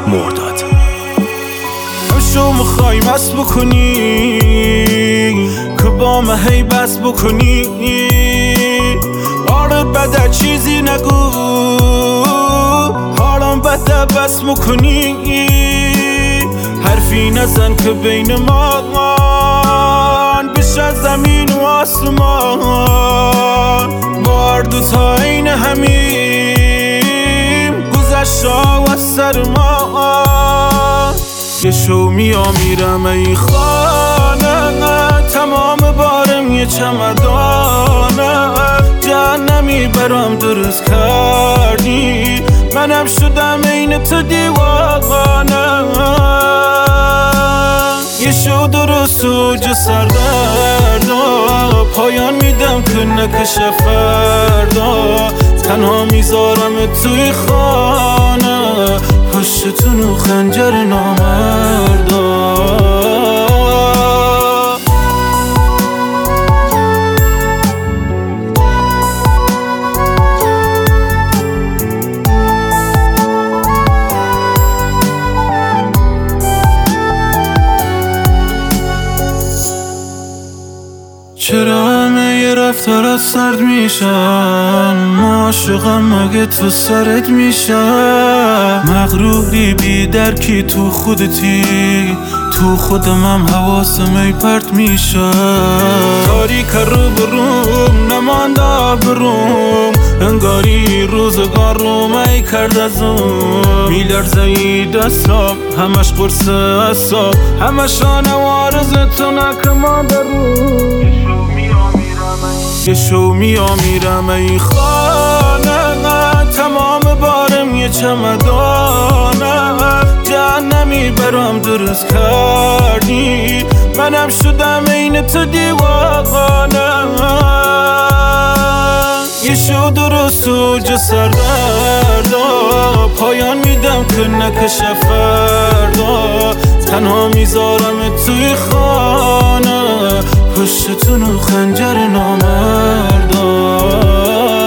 مرداد. شو میخوای مست بکنی که با من هی بس بکنی، حالت بده چیزی نگو، حالم بده بس میکنی، حرفی نزن که بین ما بشه زمین و آسمان، بار دوتا این همیم گذشتا و سر ما. یه شو میرم ای خانه، تمام بارم یه چمدانه، جهنمی برام درست کردی، منم شدم عین تو دیوانه. یه شو درست و جو سردردا، پایان میدم که نکشه فردا، تنها میذارم توی خانه، پشتتون و خنجر نامردا. چرا همه یه رفتارات سرد میشن، عاشقم مگه تو سرت میشن، مغروری بی درکی تو خودتی، تو خودمم حواسم ای پرت میشن، تاریک رو بروم نمانده بروم، انگاری روزگار رو می کرد از اون، میلرزه ای دستام همش قرص اصاب، همش آنوارز تو نکما برون. یه شو میرم ای خانه، تمام بارم یه چمدانه، جهنمی برام درست کردی، منم شدم عین تو دیوانه. یه شو درست و جو سردردا، پایان میدم که نکشه فردا، تنها میذارم توی خانه، پشتتون و خنجر نامردا.